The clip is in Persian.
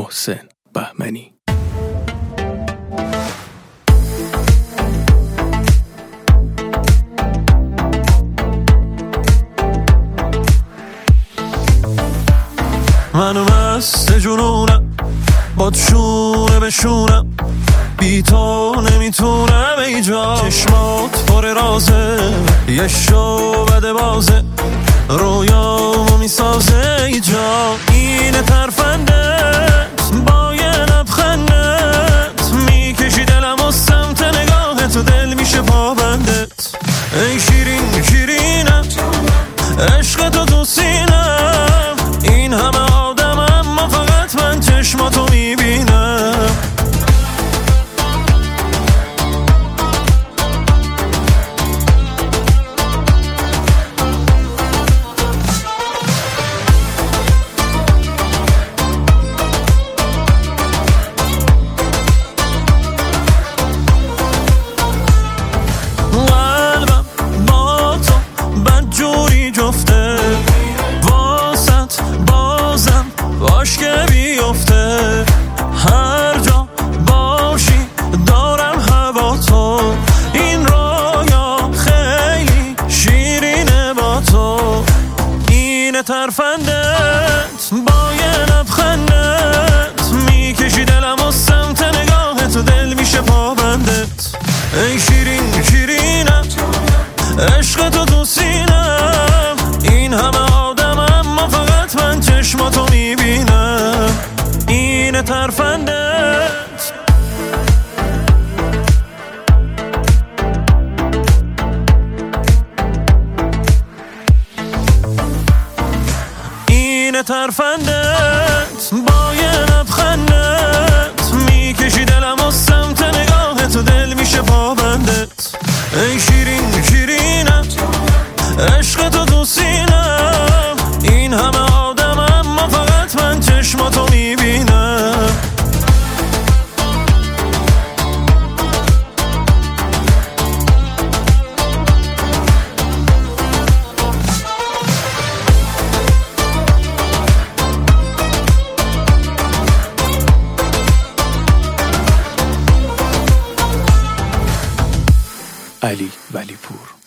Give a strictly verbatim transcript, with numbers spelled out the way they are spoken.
محسن بهمنی. منو مست جنونم با شونه به شونم، بی تو نمیتونم ای جا. چشمات پر رازه، یه شو بده بازه، رویامو میسازه ای جا. اینه ترفندت با یه لبخندت، میکشی دلم و سمت نگاهت و دل میشه پابندت. ای شیرین شیرینم، عشق تو تو سینم، این همه آدم اما فقط من چشماتو میبینم. قلبم با تو بدجوری جفته، واسط بازم باش که بیفته. هر جا باشی دارم هوا تو، این رویا خیلی شیرینه با تو. اینه ترفندت با یه لبخندت، میکشی دلم و سمت نگاهت و دل میشه پابندت. ای شیرین شیرینم، عشق تو تو سینم، این همه آدم اما فقط من چشماتو میبینم. اینه ترفندت. اینه ترفندت با یه لبخندت، میکشی دلم و سمت نگاهت و دل میشه پابندت. ای شیرین شیرینم، عشق تو تو سینم، این همه آدم اما فقط من چشماتو میبینم. علی ولیپور.